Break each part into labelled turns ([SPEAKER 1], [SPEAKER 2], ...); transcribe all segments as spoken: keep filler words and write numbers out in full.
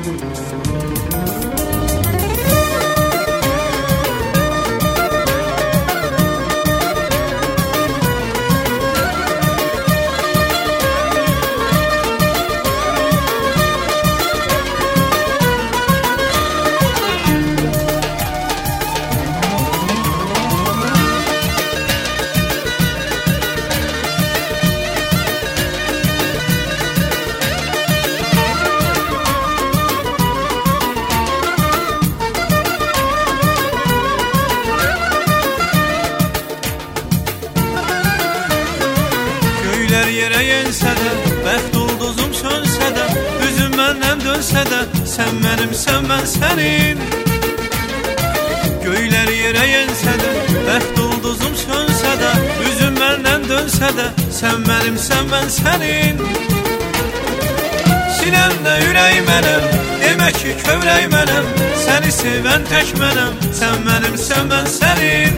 [SPEAKER 1] Göylər yerə yensə də, bəxt ulduzum sönsə də, üzüm məndən dönsə də, sən mənimsən, mən sənin. Göylər yerə yensə də, bəxt ulduzum sönsə də, üzüm məndən dönsə də, sən mənimsən, mən sənin. Sinəmdə ürək mənəm, demək ki kövrək mənəm, səni sevən tək mənəm, sən mənimsən, mən sənin.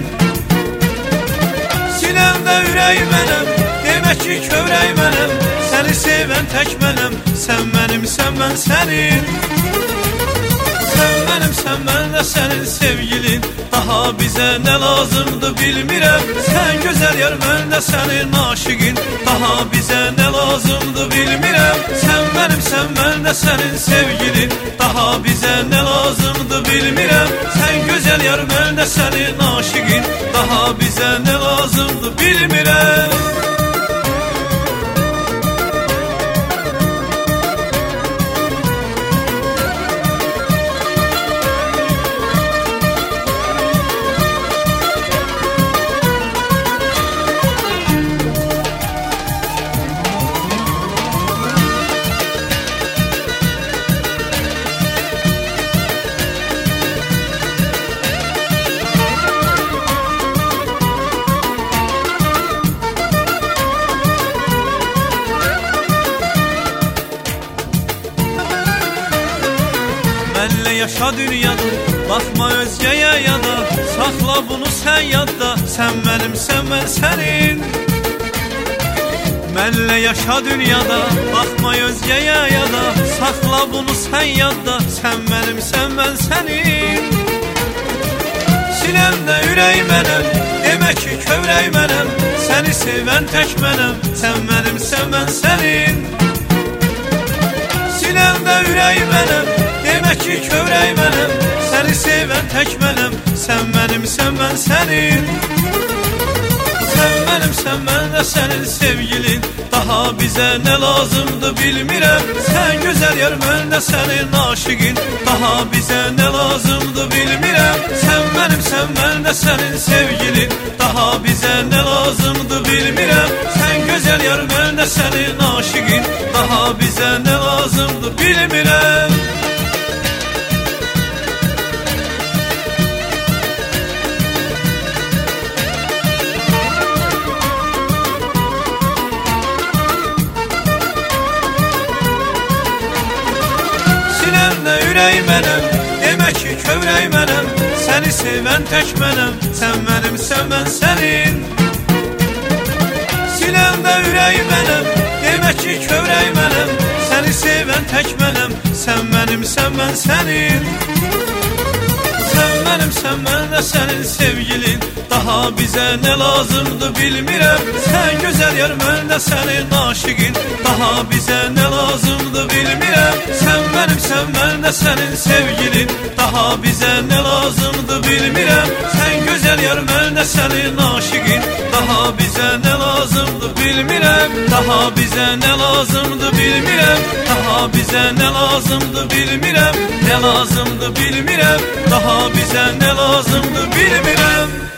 [SPEAKER 1] Sinəmdə ürək mənəm, demək ki kövrək mənəm, səni sevən tək mənəm, sən mənimsən, mən sənin. Sən mənimsən, mən də sənin sevgilin, daha bizə nə lazımdır bilmirəm. Sən gözəl yar, mən də sənin aşiqin, daha bizə nə lazımdır bilmirəm. Sən mənimsən, mən də sənin sevgilin, daha bizə nə lazımdır bilmirəm. Sən gözəl yar, mən də sənin aşiqin, daha bizə nə lazımdır bilmirəm. Mənlə yaşa dünyada, baxma özgəyə yada, saxla bunu sən yadda, sən mənimsən, mən sənin. Mənlə yaşa dünyada, baxma özgəyə yada, saxla bunu sən yadda, sən mənimsən, mən sənin. Sinəmdə ürək mənəm, demək ki kövrək mənəm, səni sevən tək mənəm, sən mənimsən, mən sənin. Sinəmdə ürək mənəm, demək ki kövrək mənəm, səni sevən tək mənəm, sən mənimsən, mən sənin. Sən mənimsən, mən də sənin sevgilin, daha bizə nə lazımdır bilmirəm. Sən gözəl yar, mən də sənin aşiqin, daha bizə nə lazımdır bilmirəm. Sən mənimsən, mən də sənin sevgilin, daha bizə nə lazımdır bilmirəm. Sən gözəl yar, mən də sənin aşiqin, daha bizə nə lazımdır bilmirəm. Sinəmdə ürək mənəm, demək ki kövrək mənəm, səni sevən tək mənəm, sən mənimsən, mən sənin. Sinəmdə ürək mənəm, demək ki kövrək mənəm, səni sevən tək mənəm, sən mənimsən, mən sənin. Sən mənimsən, mən də sənin sevgilin, daha bizə nə lazımdır bilmirəm. Sən gözəl yar, mən də sənin aşiqin, daha bizə nə lazımdır bilmirəm. Sən mənimsən, mən də sənin sevgilin, daha bizə nə lazımdır bilmirəm. Sən gözəl yar, mən də sənin aşiqin, daha bizə nə lazımdır bilmirəm. Daha bizə nə lazımdır bilmirəm, daha bizə nə lazımdır bilmirəm. Nə lazımdır bilmirəm, daha bizə nə lazımdır bilmirəm.